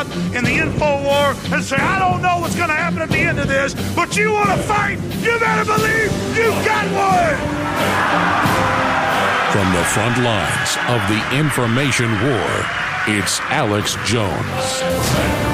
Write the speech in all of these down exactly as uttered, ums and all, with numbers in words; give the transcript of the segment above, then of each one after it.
out in the info war and say, I don't know what's going to happen at the end of this, but you want to fight, you better believe you got one! From the front lines of the information war, it's Alex Jones.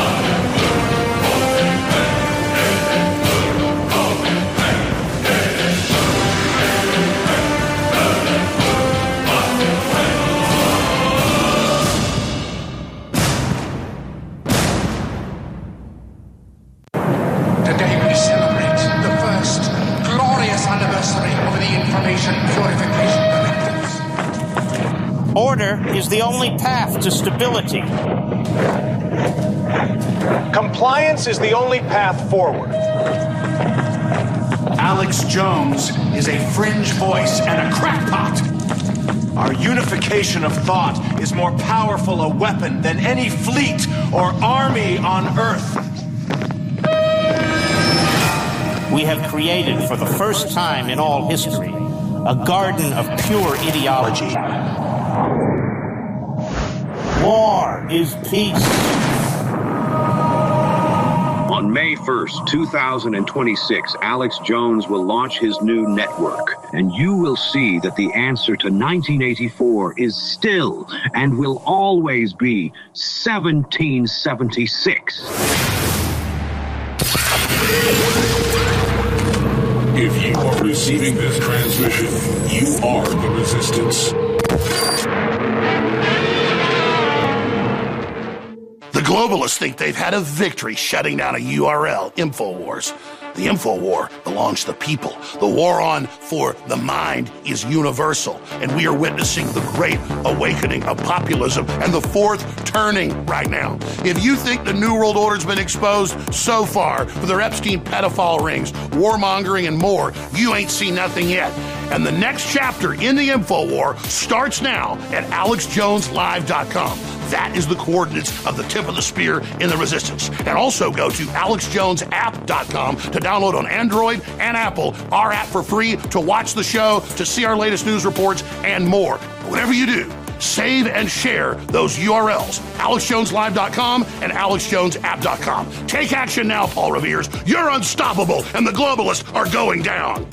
Order is the only path to stability. Compliance is the only path forward. Alex Jones is a fringe voice and a crackpot. Our unification of thought is more powerful a weapon than any fleet or army on Earth. We have created, for the first time in all history, a garden of pure ideology. War is peace. On May first, two thousand twenty-six, Alex Jones will launch his new network, and you will see that the answer to nineteen eighty-four is still and will always be seventeen seventy-six. If you are receiving this transmission, you are the Resistance. The globalists think they've had a victory shutting down a U R L, InfoWars. The Info War belongs to the people. The war on for the mind is universal, and we are witnessing the great awakening of populism and the fourth turning right now. If you think the New World Order's been exposed so far for their Epstein pedophile rings, warmongering, and more, you ain't seen nothing yet. And the next chapter in the Info War starts now at alex jones live dot com. That is the coordinates of the tip of the spear in the resistance. And also go to alex jones app dot com to download on Android and Apple our app for free to watch the show, to see our latest news reports, and more. Whatever you do, save and share those U R Ls, alex jones live dot com and alex jones app dot com. Take action now, Paul Revere's. You're unstoppable, and the globalists are going down.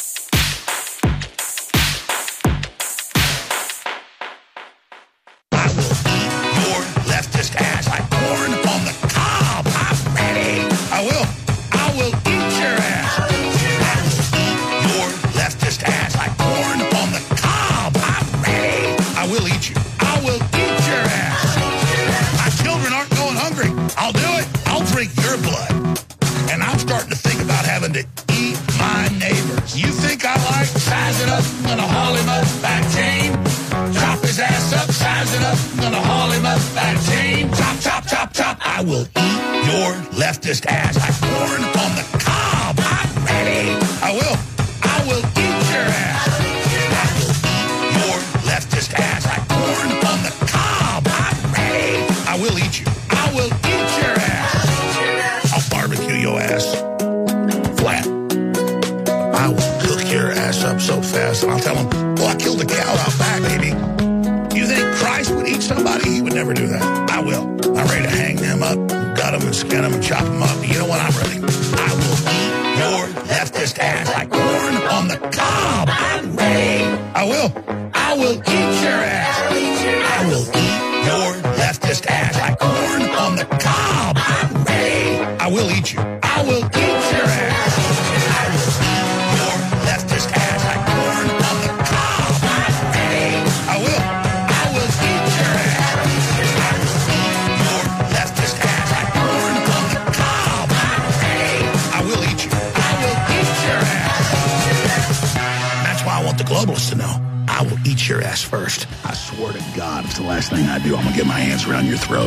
Your blood. And I'm starting to think about having to eat my neighbors. You think I like sizing up, gonna haul him up, back chain. Chop his ass up, size it up, gonna haul him up, back chain. Chop, chop, chop, chop. I will eat your leftist ass like corn on the cob. I'm ready. I will. I will eat your ass. I will eat your leftist ass like corn on the cob. I'm ready. I will eat you. I will eat your ass. Barbecue your ass flat. I will cook your ass up so fast, and I'll tell them, well, I killed a cow out back, baby. You think Christ would eat somebody? He would never do that. I will. I'm ready to hang them up, gut them and skin them and chop them up. You know what? I'm ready. I will eat your leftist ass like corn on the cob. I'm ready. I will. I will eat your ass. I will eat your leftist ass like corn on the cob. I'm ready. I will eat you. I will eat your ass. I will eat your leftist ass like corn on the cob. I'm ready. I will. I will eat your ass. I will eat your leftist ass like corn on the cob. I'm ready. I will eat you. I will eat your ass. That's why I want the globalists to know. I will eat your ass first. I swear to God, it's the last thing I do. I'm going to get my hands around your throat.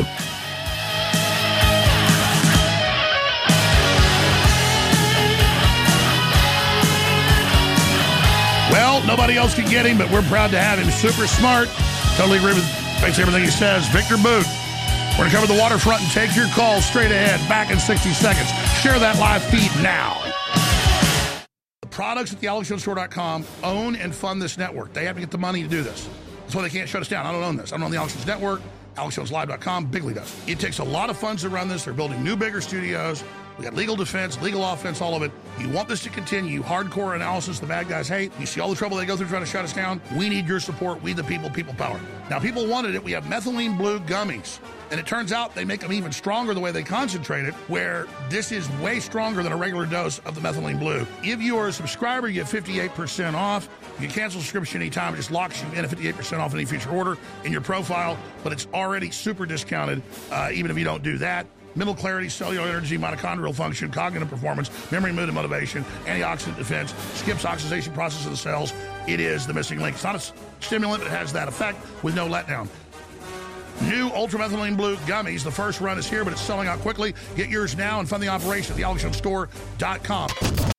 Well, nobody else can get him, but we're proud to have him. Super smart. Totally agree with basically everything he says. Victor Boot. We're going to cover the waterfront and take your calls straight ahead. Back in sixty seconds. Share that live feed now. The products at the alex jones store dot com own and fund this network. They have to get the money to do this. That's why they can't shut us down. I don't own this. I don't own the Alex Jones Network, Alex Jones Live dot com, Bigley does. It takes a lot of funds to run this. They're building new, bigger studios. We got legal defense, legal offense, all of it. You want this to continue. Hardcore analysis the bad guys hate. You see all the trouble they go through trying to shut us down. We need your support. We the people, people power. Now, people wanted it. We have methylene blue gummies. And it turns out they make them even stronger the way they concentrate it, where this is way stronger than a regular dose of the methylene blue. If you are a subscriber, you get fifty-eight percent off. You can cancel subscription anytime. It just locks you in at fifty-eight percent off any future order in your profile, but it's already super discounted, uh, even if you don't do that. Mental clarity, cellular energy, mitochondrial function, cognitive performance, memory, mood, and motivation, antioxidant defense, skips oxidation process of the cells. It is the missing link. It's not a stimulant, but it has that effect with no letdown. New Ultramethylene Blue gummies. The first run is here, but it's selling out quickly. Get yours now and fund the operation at the alex jones store dot com.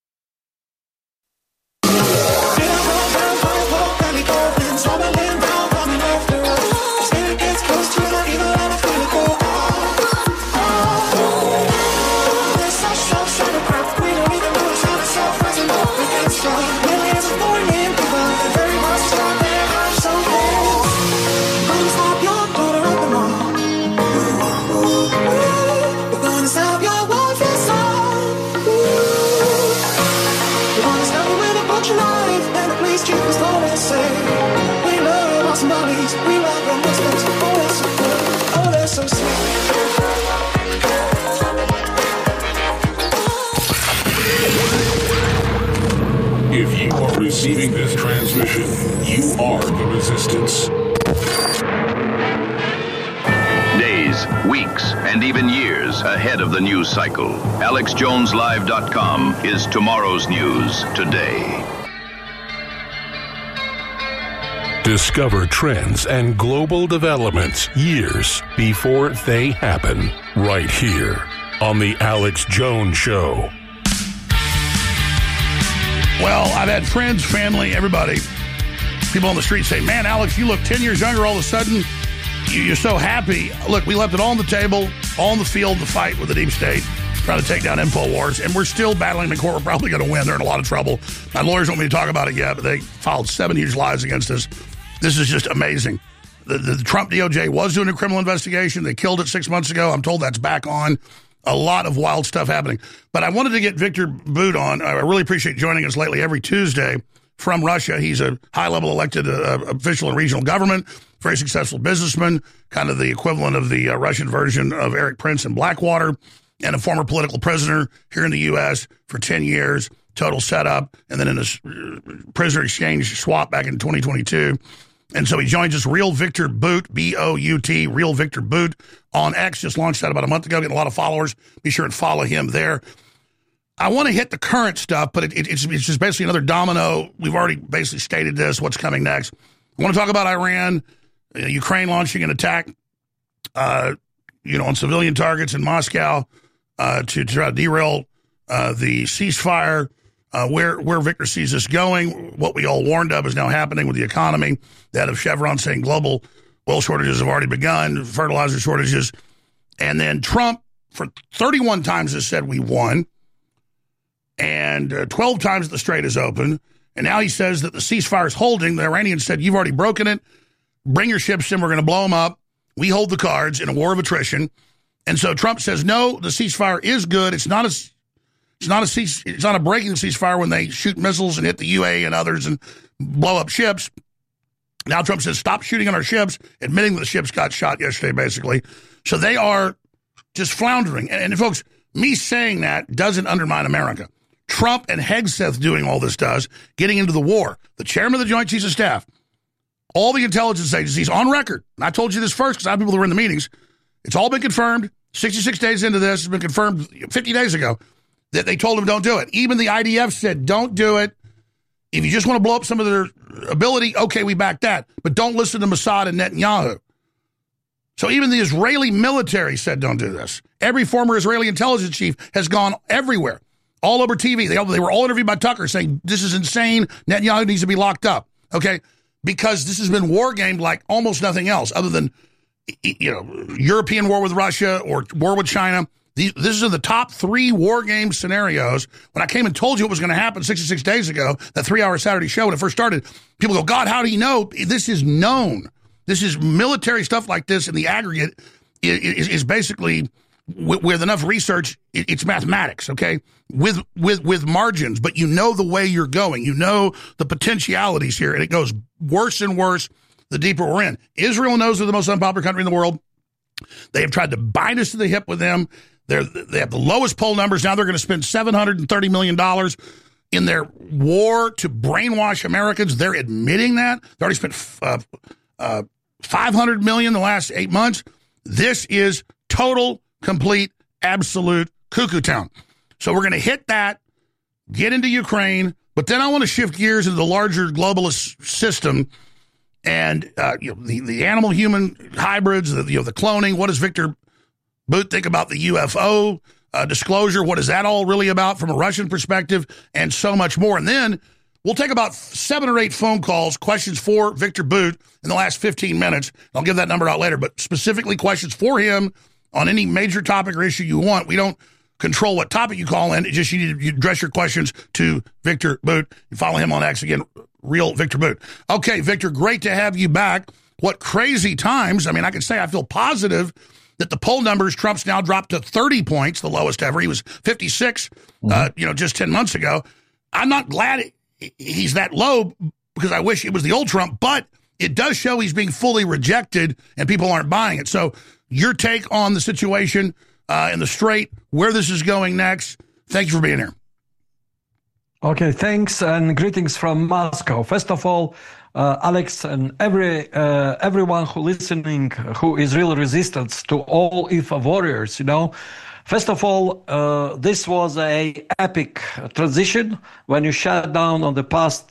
If you are receiving this transmission, you are the resistance. Days, weeks, and even years ahead of the news cycle. Alex Jones Live dot com is tomorrow's news today. Discover trends and global developments years before they happen, right here on The Alex Jones Show. Well, I've had friends, family, everybody, people on the street say, man, Alex, you look ten years younger all of a sudden. You're so happy. Look, we left it all on the table, all on the field, the fight with the deep state, trying to take down InfoWars, and we're still battling the court. We're probably going to win. They're in a lot of trouble. My lawyers don't want me to talk about it yet, but they filed seven huge lies against us. This is just amazing. The, the, the Trump D O J was doing a criminal investigation. They killed it six months ago. I'm told that's back on. A lot of wild stuff happening. But I wanted to get Victor Bout on. I really appreciate joining us lately every Tuesday from Russia. He's a high-level elected uh, official in regional government, very successful businessman, kind of the equivalent of the uh, Russian version of Eric Prince in Blackwater, and a former political prisoner here in the U S for ten years, total setup, and then in a prisoner exchange swap back in twenty twenty-two. And so he joins us, Real Victor Bout, B O U T, Real Victor Bout on X. Just launched that about a month ago, getting a lot of followers. Be sure and follow him there. I want to hit the current stuff, but it, it, it's, it's just basically another domino. We've already basically stated this, what's coming next. I want to talk about Iran, uh, Ukraine launching an attack, uh, you know, on civilian targets in Moscow uh, to, to try to derail uh, the ceasefire. Uh, where where Victor sees this going, what we all warned of is now happening with the economy. That of Chevron saying global oil shortages have already begun, fertilizer shortages. And then Trump, for thirty-one times, has said we won. And uh, twelve times the strait is open. And now he says that the ceasefire is holding. The Iranians said, you've already broken it. Bring your ships in. We're going to blow them up. We hold the cards in a war of attrition. And so Trump says, no, the ceasefire is good. It's not a... It's not a cease, it's not a breaking ceasefire when they shoot missiles and hit the U A E and others and blow up ships. Now Trump says, stop shooting on our ships, admitting that the ships got shot yesterday, basically. So they are just floundering. And, and folks, me saying that doesn't undermine America. Trump and Hegseth doing all this does, getting into the war. The chairman of the Joint Chiefs of Staff, all the intelligence agencies on record. And I told you this first because I have people that were in the meetings. It's all been confirmed. sixty-six days into this, it's been confirmed fifty days ago. That they told him don't do it. Even the I D F said don't do it. If you just want to blow up some of their ability, okay, we back that. But don't listen to Mossad and Netanyahu. So even the Israeli military said don't do this. Every former Israeli intelligence chief has gone everywhere, all over T V. They, they were all interviewed by Tucker saying this is insane. Netanyahu needs to be locked up, okay? Because this has been war gamed like almost nothing else other than, you know, European war with Russia or war with China. These, this is the top three war game scenarios. When I came and told you it was going to happen sixty-six days ago, that three-hour Saturday show when it first started, people go, God, how do you know? This is known. This is military stuff like this in the aggregate is, is basically with, with enough research, it, it's mathematics, okay? With with with margins, but you know the way you're going. You know the potentialities here, and it goes worse and worse the deeper we're in. Israel knows they're the most unpopular country in the world. They have tried to bind us to the hip with them. They're, they have the lowest poll numbers. Now they're going to spend seven hundred thirty million dollars in their war to brainwash Americans. They're admitting that. They already spent uh, uh, five hundred million dollars the last eight months. This is total, complete, absolute cuckoo town. So we're going to hit that, get into Ukraine, but then I want to shift gears into the larger globalist system and uh, you know, the, the animal-human hybrids, the, you know, the cloning. What does Victor Bout think about the U F O uh, disclosure? What is that all really about from a Russian perspective? And so much more. And then we'll take about seven or eight phone calls, questions for Victor Bout in the last fifteen minutes. I'll give that number out later, but specifically questions for him on any major topic or issue you want. We don't control what topic you call in. It's just you need to address your questions to Victor Bout. You follow him on X again, Real Victor Bout. Okay, Victor, great to have you back. What crazy times. I mean, I can say I feel positive that the poll numbers, Trump's now dropped to thirty points, the lowest ever. He was fifty-six, mm-hmm. uh, you know, just ten months ago. I'm not glad he's that low because I wish it was the old Trump, but it does show he's being fully rejected and people aren't buying it. So your take on the situation uh, in the Strait, where this is going next. Thank you for being here. Okay, thanks and greetings from Moscow. First of all, uh, Alex and every uh, everyone who listening who is real resistance to all I F A warriors, you know. First of all, uh, this was a epic transition when you shut down on the past,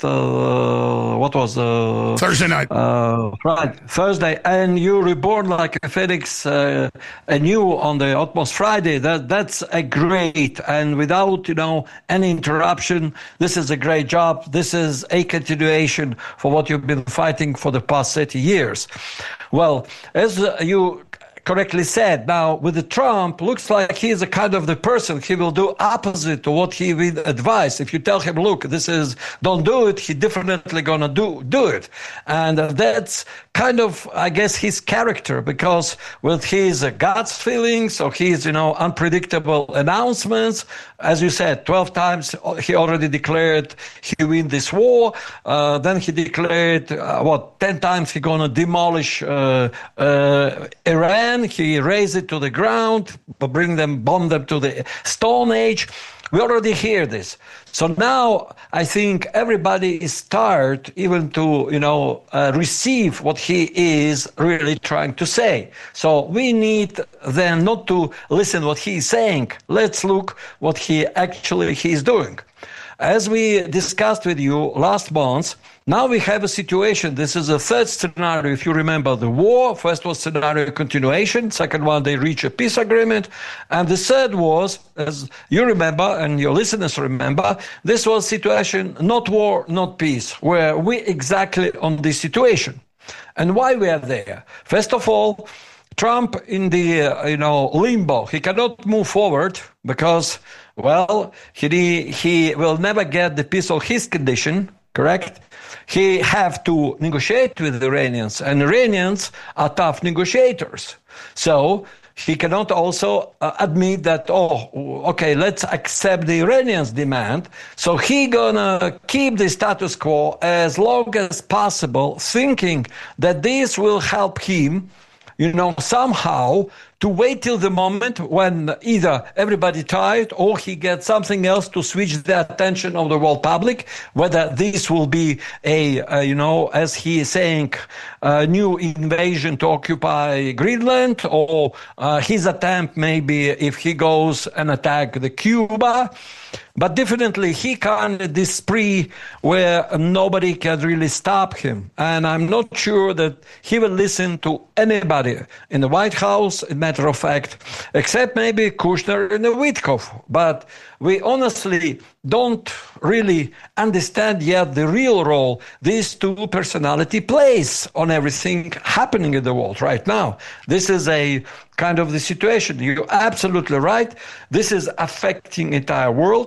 uh, what was uh, Thursday night, uh, Friday, Thursday, and you reborn like a phoenix uh, anew on the utmost Friday. That that's a great, and without you know any interruption, this is a great job. This is a continuation for what you've been fighting for the past thirty years. Well, as you correctly said, now with the Trump, looks like he is a kind of the person, he will do opposite to what he will advise. If you tell him, look, this is, don't do it, he definitely gonna do do it. And uh, that's kind of, I guess, his character, because with his uh, God's feelings or his, you know, unpredictable announcements, as you said, twelve times he already declared he win this war. Uh, then he declared, uh, what, ten times he gonna demolish uh, uh, Iran. He razed it to the ground, bring them, bomb them to the Stone Age. We already hear this. So now I think everybody is tired even to, you know, uh, receive what he is really trying to say. So we need then not to listen what he is saying. Let's look what he actually he is doing. As we discussed with you last month, now we have a situation. This is a third scenario. If you remember the war, first was scenario continuation. Second one, they reach a peace agreement. And the third was, as you remember and your listeners remember, this was situation, not war, not peace, where we exactly on this situation. And why we are there? First of all, Trump in the, uh, you know, limbo. He cannot move forward because, well, he, he will never get the peace of his condition, correct? He have to negotiate with the Iranians, and Iranians are tough negotiators. So he cannot also uh, admit that, oh, okay, let's accept the Iranians' demand. So he gonna keep the status quo as long as possible, thinking that this will help him, you know, somehow to wait till the moment when either everybody tired or he gets something else to switch the attention of the world public, whether this will be a, uh, you know, as he is saying, a new invasion to occupy Greenland, or uh, his attempt maybe if he goes and attack the Cuba. But definitely he can this spree where nobody can really stop him. And I'm not sure that he will listen to anybody in the White House, in matter of fact, except maybe Kushner and Witkoff. But we honestly don't really understand yet the real role these two personality plays on everything happening in the world right now. This is a kind of the situation. You're absolutely right. This is affecting entire world.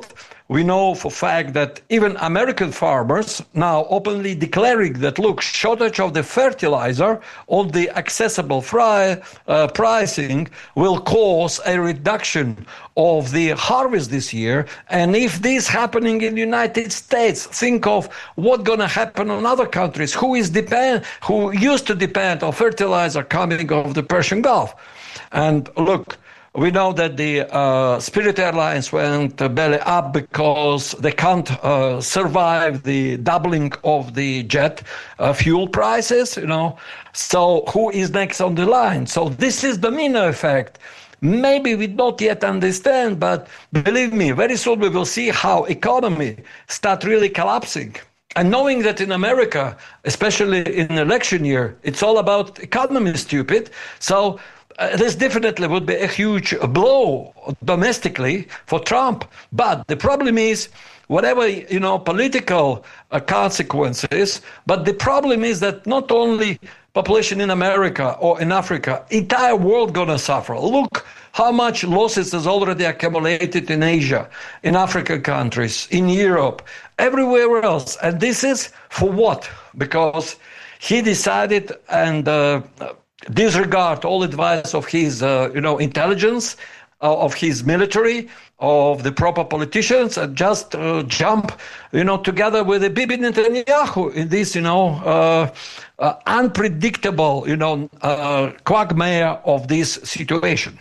we know for a fact that even American farmers now openly declaring that, look, shortage of the fertilizer on the accessible fry, uh, pricing will cause a reduction of the harvest this year. And if this happening in the United States, think of what's going to happen in other countries who is depend, who used to depend on fertilizer coming off the Persian Gulf. And look, we know that the uh, Spirit Airlines went uh, belly up because they can't uh, survive the doubling of the jet uh, fuel prices, you know. So who is next on the line? So this is the domino effect. Maybe we don't yet understand, but believe me, very soon we will see how economy start really collapsing. And knowing that in America, especially in election year, it's all about economy, stupid. So Uh, this definitely would be a huge blow domestically for Trump. But the problem is, whatever, you know, political uh, consequences, but the problem is that not only population in America or in Africa, entire world gonna suffer. Look how much losses has already accumulated in Asia, in African countries, in Europe, everywhere else. And this is for what? Because he decided and uh, disregard all advice of his, uh, you know, intelligence, uh, of his military, of the proper politicians, and just uh, jump, you know, together with the Bibi Netanyahu in this, you know, uh, uh, unpredictable, you know, uh, quagmire of this situation.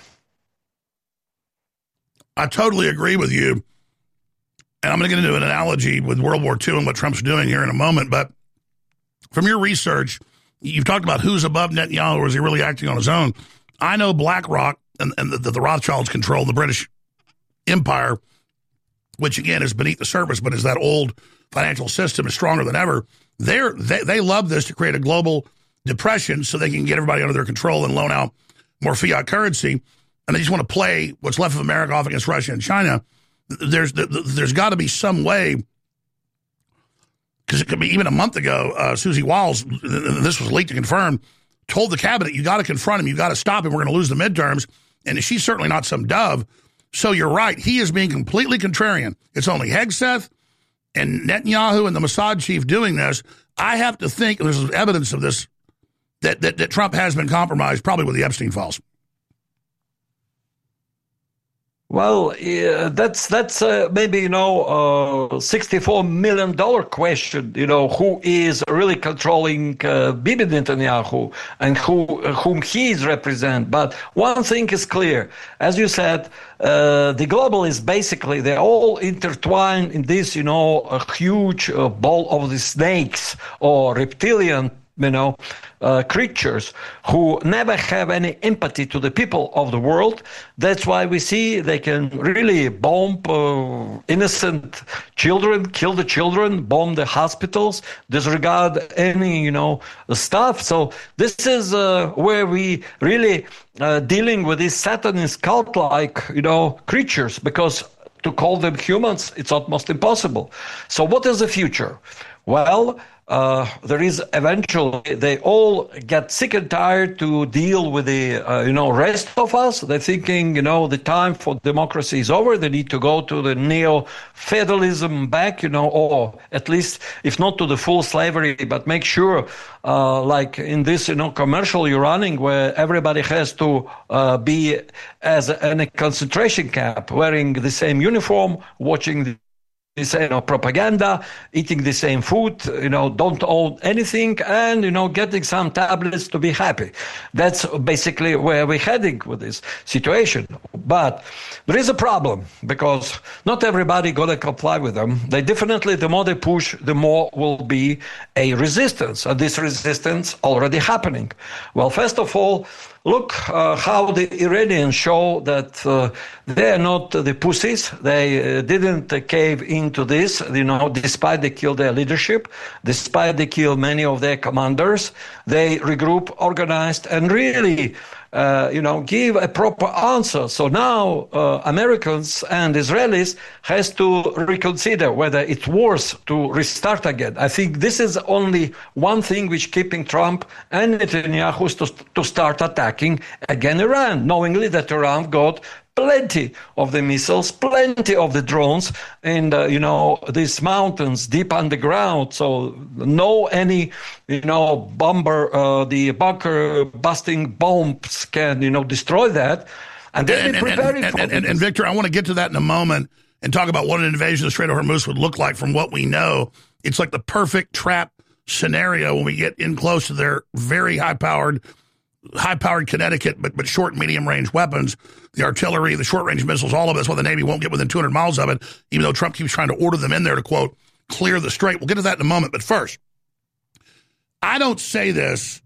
I totally agree with you. And I'm going to get into an analogy with World War Two and what Trump's doing here in a moment. But from your research, you've talked about who's above Netanyahu, or is he really acting on his own? I know BlackRock and, and the, the Rothschilds control the British Empire, which, again, is beneath the surface, but is that old financial system is stronger than ever. They're, they they love this to create a global depression so they can get everybody under their control and loan out more fiat currency. And they just want to play what's left of America off against Russia and China. There's, there's got to be some way. Because it could be even a month ago, uh, Susie Wiles, this was leaked and confirmed, told the cabinet, you got to confront him, you got to stop him, we're going to lose the midterms. And she's certainly not some dove. So you're right, he is being completely contrarian. It's only Hegseth and Netanyahu and the Mossad chief doing this. I have to think, there's evidence of this, that, that, that Trump has been compromised, probably with the Epstein files. Well, uh, that's that's uh, maybe, you know, uh, sixty-four million dollars question, you know, who is really controlling uh, Bibi Netanyahu and who whom he is represent. But one thing is clear. As you said, uh, the globalists, basically, they're all intertwined in this, you know, a huge uh, ball of the snakes or reptilian, you know, uh, creatures who never have any empathy to the people of the world. That's why we see they can really bomb uh, innocent children, kill the children, bomb the hospitals, disregard any, you know, stuff. So this is uh, where we really uh, dealing with these Satanist cult-like, you know, creatures, because to call them humans, it's almost impossible. So what is the future? Well, Uh, there is eventually, they all get sick and tired to deal with the, uh, you know, rest of us. They're thinking, you know, the time for democracy is over. They need to go to the neo-feudalism back, you know, or at least, if not to the full slavery, but make sure, uh, like in this, you know, commercial you're running where everybody has to uh, be as a, in a concentration camp, wearing the same uniform, watching the same, you know, propaganda, eating the same food, you know, don't own anything, and, you know, getting some tablets to be happy. That's basically where we're heading with this situation. But there is a problem, because not everybody gonna comply with them. They definitely, the more they push, the more will be a resistance, and this resistance already happening. Well, first of all, look uh, how the Iranians show that uh, they are not the pussies. They uh, didn't uh, cave into this, you know, despite they killed their leadership, despite they killed many of their commanders. They regroup, organized, and really, uh, you know, give a proper answer. So now uh, Americans and Israelis has to reconsider whether it's worth to restart again. I think this is only one thing which keeping Trump and Netanyahu to, to start attacking again Iran, knowingly that Iran got plenty of the missiles, plenty of the drones in, the, you know, these mountains deep underground. So no any, you know, bomber, uh, the bunker busting bombs can, you know, destroy that. And they've been and, preparing and, for and, and, this. and Victor, I want to get to that in a moment and talk about what an invasion of the Strait of Hormuz would look like from what we know. It's like the perfect trap scenario when we get in close to their very high-powered, high-powered Connecticut, but but short and medium-range weapons, the artillery, the short-range missiles, all of it. That's why the Navy won't get within two hundred miles of it, even though Trump keeps trying to order them in there to, quote, clear the strait. We'll get to that in a moment. But first, I don't say this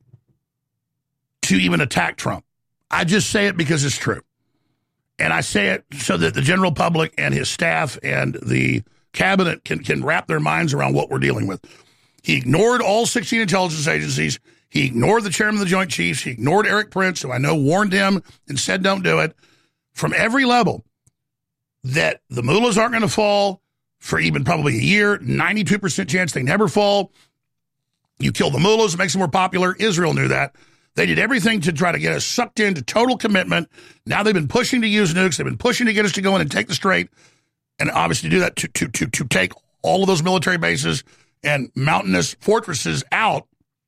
to even attack Trump. I just say it because it's true. And I say it so that the general public and his staff and the cabinet can, can wrap their minds around what we're dealing with. He ignored all sixteen intelligence agencies. He ignored the chairman of the Joint Chiefs. He ignored Eric Prince, who I know warned him and said don't do it. From every level, that the mullahs aren't going to fall for even probably a year, ninety-two percent chance they never fall. You kill the mullahs, it makes them more popular. Israel knew that. They did everything to try to get us sucked into total commitment. Now they've been pushing to use nukes. They've been pushing to get us to go in and take the strait, and obviously do that to to to to take all of those military bases and mountainous fortresses out.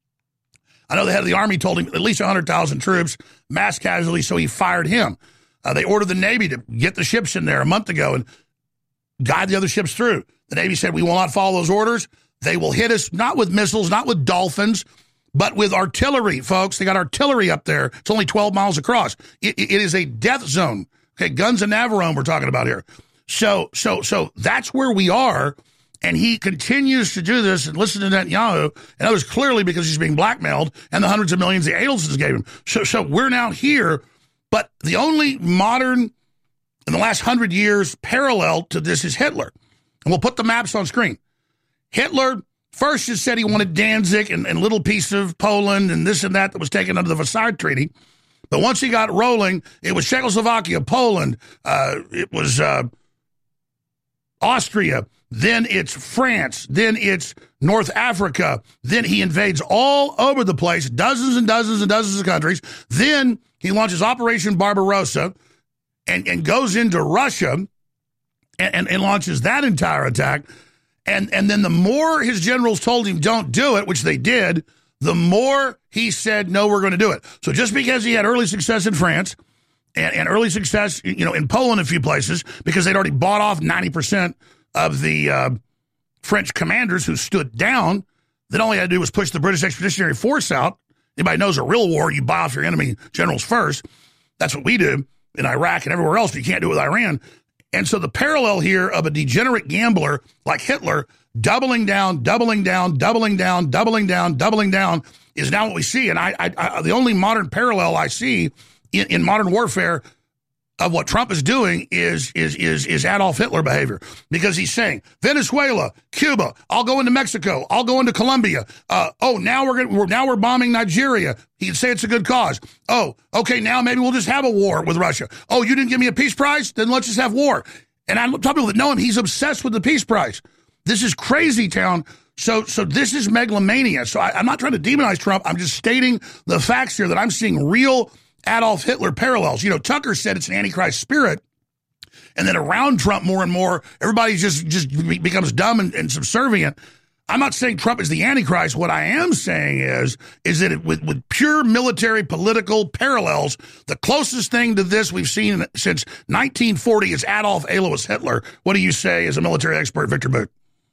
I know the head of the Army told him at least one hundred thousand troops, mass casualties, so he fired him. Uh, they ordered the Navy to get the ships in there a month ago and guide the other ships through. The Navy said, we will not follow those orders. They will hit us not with missiles, not with dolphins, but with artillery, folks. They got artillery up there. It's only twelve miles across. It, it is a death zone. Okay, guns and Navarone we're talking about here. So, so, so that's where we are. And he continues to do this and listen to Netanyahu, and others clearly because he's being blackmailed and the hundreds of millions the Adelsons gave him. So, so we're now here. But the only modern, in the last hundred years, parallel to this is Hitler. And we'll put the maps on screen. Hitler first just said he wanted Danzig and, and little piece of Poland and this and that that was taken under the Versailles Treaty. But once he got rolling, it was Czechoslovakia, Poland, uh, it was uh, Austria, then it's France, then it's North Africa, then he invades all over the place, dozens and dozens and dozens of countries. Then he launches Operation Barbarossa and, and goes into Russia and, and, and launches that entire attack. And, and then the more his generals told him don't do it, which they did, the more he said, no, we're going to do it. So just because he had early success in France and, and early success, you know, in Poland, a few places, because they'd already bought off ninety percent of the uh, French commanders who stood down, then all he had to do was push the British Expeditionary Force out. Anybody knows a real war, you buy off your enemy generals first. That's what we do in Iraq and everywhere else, but you can't do it with Iran. And so the parallel here of a degenerate gambler like Hitler doubling down, doubling down, doubling down, doubling down, doubling down is now what we see. And I, I, I the only modern parallel I see in, in modern warfare of what Trump is doing is is is is Adolf Hitler behavior, because he's saying Venezuela, Cuba, I'll go into Mexico, I'll go into Colombia. Uh, oh, now we're gonna, we're now we're bombing Nigeria. He'd say it's a good cause. Oh, okay, now maybe we'll just have a war with Russia. Oh, you didn't give me a peace prize? Then let's just have war. And I'm talking people that know him. He's obsessed with the peace prize. This is crazy town. So so this is megalomania. So I, I'm not trying to demonize Trump. I'm just stating the facts here that I'm seeing real Adolf Hitler parallels. You know, Tucker said it's an Antichrist spirit, and then around Trump more and more, everybody just, just becomes dumb and, and subservient. I'm not saying Trump is the Antichrist. What I am saying is, is that it, with, with pure military political parallels, the closest thing to this we've seen since nineteen forty is Adolf Alois Hitler. What do you say as a military expert, Victor Boot?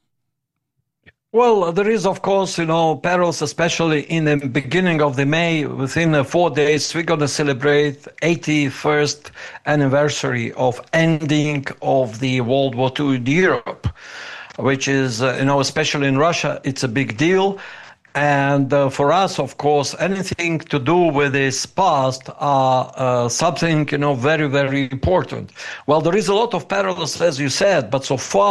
Well, there is, of course, you know, parallels, especially in the beginning of the May. Within uh, four days, we're going to celebrate eighty-first anniversary of ending of the World War Two in Europe, which is, uh, you know, especially in Russia, it's a big deal. And uh, for us, of course, anything to do with this past are uh, something, you know, very, very important. Well, there is a lot of parallels, as you said, but so far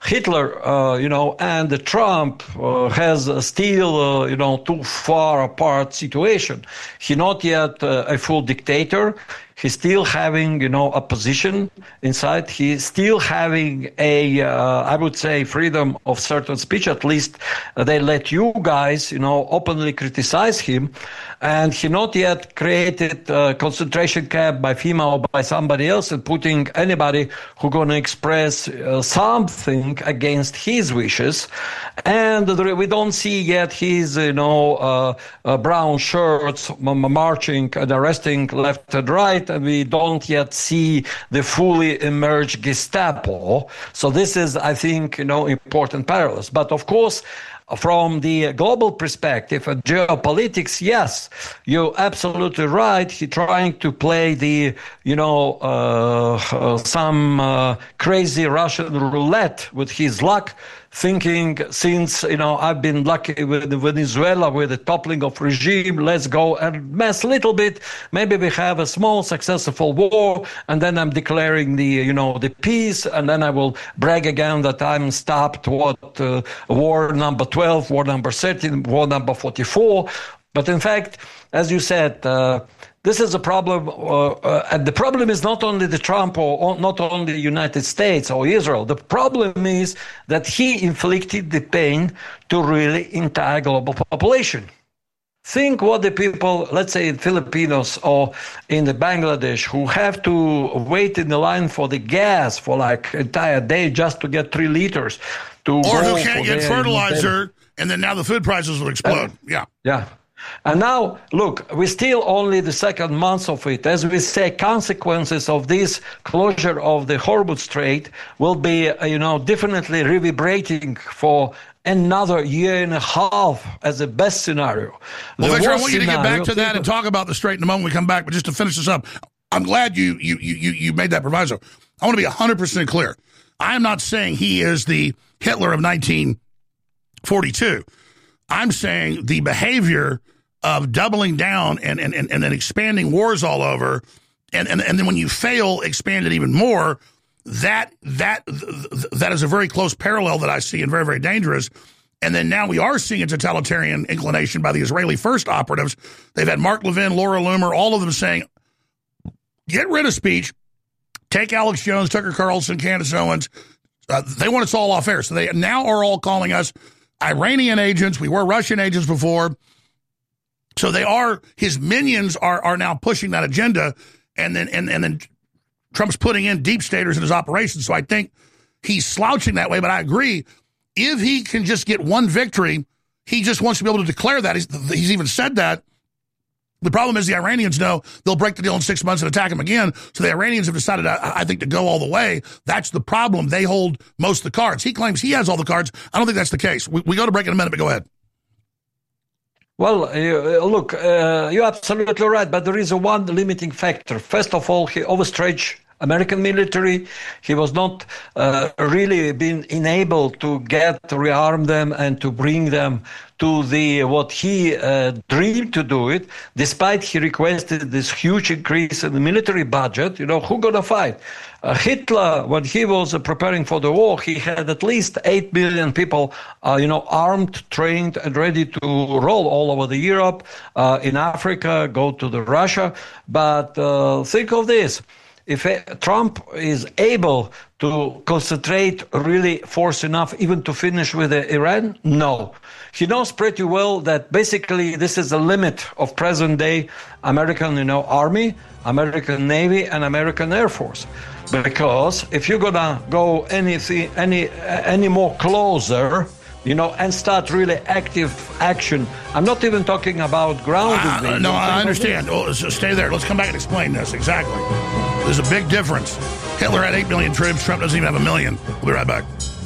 Hitler, uh, you know, and the Trump uh, has still, uh, you know, too far apart situation. He not yet uh, a full dictator. He's still having, you know, a position inside. He's still having a, uh, I would say, freedom of certain speech. At least uh, they let you guys, you know, openly criticize him. And he not yet created a concentration camp by FEMA or by somebody else and putting anybody who going to express uh, something against his wishes. And we don't see yet his, you know, uh, uh, brown shirts m- marching and arresting left and right. And we don't yet see the fully emerged Gestapo. So this is, I think, you know, important parallels. But of course, from the global perspective and geopolitics, yes, you're absolutely right. He's trying to play the, you know, uh, uh, some uh, crazy Russian roulette with his luck, thinking since, you know, I've been lucky with Venezuela with the toppling of regime, let's go and mess a little bit. Maybe we have a small successful war, and then I'm declaring the, you know, the peace, and then I will brag again that I'm stopped what uh, war number twelve, war number thirteen, war number forty-four. But in fact, as you said, uh, this is a problem, uh, uh, and the problem is not only the Trump or, or not only the United States or Israel. The problem is that he inflicted the pain to really entire global population. Think what the people, let's say Filipinos or in the Bangladesh, who have to wait in the line for the gas for like entire day just to get three liters. To or who can't get fertilizer, and then now the food prices will explode. Uh, yeah. Yeah. And now, look, we're still only the second month of it. As we say, consequences of this closure of the Hormuz Strait will be, uh, you know, definitely reverberating for another year and a half as a best scenario. Well, Victor, I want you to get back to that and talk about the Strait in a moment we come back. But just to finish this up, I'm glad you you you you made that proviso. I want to be one hundred percent clear. I am not saying he is the Hitler of nineteen forty-two. I'm saying the behavior of doubling down and, and, and, and then expanding wars all over, and, and, and then when you fail, expand it even more, that that that is a very close parallel that I see and very, very dangerous. And then now we are seeing a totalitarian inclination by the Israeli First operatives. They've had Mark Levin, Laura Loomer, all of them saying, get rid of speech, take Alex Jones, Tucker Carlson, Candace Owens. Uh, they want us all off air. So they now are all calling us Iranian agents. We were Russian agents before. So they are, his minions are are now pushing that agenda, and then and, and then Trump's putting in deep staters in his operations. So I think he's slouching that way, but I agree. If he can just get one victory, he just wants to be able to declare that. He's, he's even said that. The problem is the Iranians know they'll break the deal in six months and attack him again. So the Iranians have decided, I, I think, to go all the way. That's the problem. They hold most of the cards. He claims he has all the cards. I don't think that's the case. We, we go to break in a minute, but go ahead. Well, uh, look, uh, you're absolutely right, but there is a one limiting factor. First of all, he overstretched American military. He was not uh, really been enabled to get, to rearm them and to bring them to the what he uh, dreamed to do it, despite he requested this huge increase in the military budget. You know, who gonna fight? Uh, Hitler, when he was uh, preparing for the war, he had at least eight million people, uh, you know, armed, trained, and ready to roll all over the Europe, uh, in Africa, go to the Russia. But uh, think of this. If Trump is able to concentrate really force enough even to finish with Iran, no. He knows pretty well that basically this is the limit of present-day American, you know, Army, American Navy, and American Air Force. Because if you're gonna go anything, any any more closer, you know, and start really active action. I'm not even talking about ground. Uh, no, I understand. Oh, so stay there. Let's come back and explain this. Exactly. There's a big difference. Hitler had eight million troops. Trump doesn't even have a million. We'll be right back.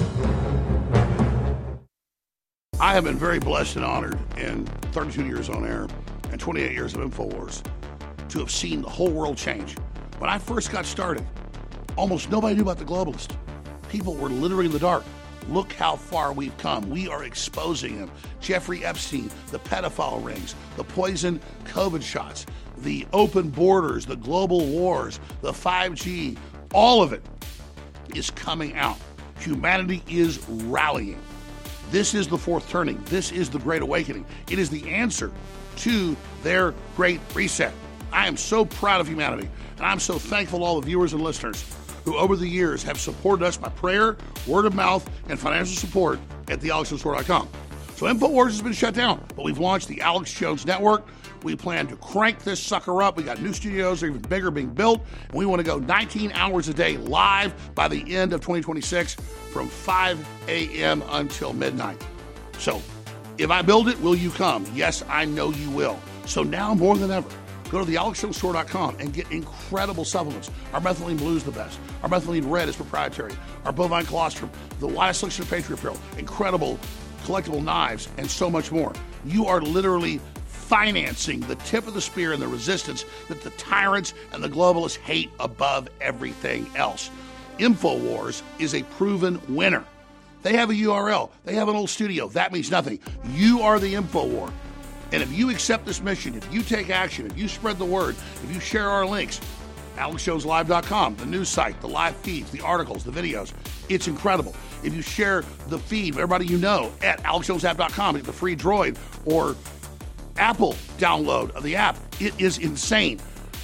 I have been very blessed and honored in thirty-two years on air and twenty-eight years of InfoWars to have seen the whole world change. When I first got started, almost nobody knew about the globalists. People were literally in the dark. Look how far we've come. We are exposing them. Jeffrey Epstein, the pedophile rings, the poison COVID shots, the open borders, the global wars, the five G, all of it is coming out. Humanity is rallying. This is the fourth turning. This is the Great Awakening. It is the answer to their Great Reset. I am so proud of humanity, and I'm so thankful to all the viewers and listeners who over the years have supported us by prayer, word of mouth, and financial support at the alex jones store dot com. So InfoWars has been shut down, but we've launched the Alex Jones Network. We plan to crank this sucker up. We got new studios, they're even bigger, being built, and we want to go nineteen hours a day live by the end of twenty twenty-six from five a.m. until midnight. So if I build it, will you come? Yes, I know you will. So now more than ever, go to the alex jones store dot com and get incredible supplements. Our methylene blue is the best. Our methylene red is proprietary. Our bovine colostrum, the widest selection of Patriot apparel, incredible collectible knives, and so much more. You are literally financing the tip of the spear and the resistance that the tyrants and the globalists hate above everything else. InfoWars is a proven winner. They have a U R L. They have an old studio. That means nothing. You are the InfoWar. And if you accept this mission, if you take action, if you spread the word, if you share our links, alex jones live dot com, the news site, the live feeds, the articles, the videos, it's incredible. If you share the feed with everybody you know at alex jones app dot com, the free Droid or Apple download of the app, it is insane.